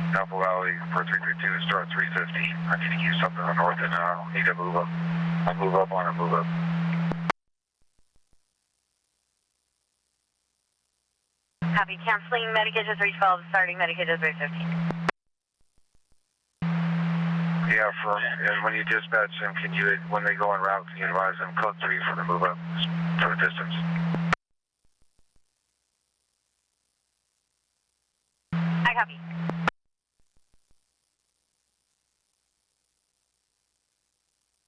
Apple Valley for 332, start 350. I need to use something on north and I need to move up. I'll move up on a move up. Copy. Canceling Medicaid 312, starting Medicaid 315. Yeah, and when you dispatch them, when they go en route, can you advise them code 3 for the move up for the distance? I copy.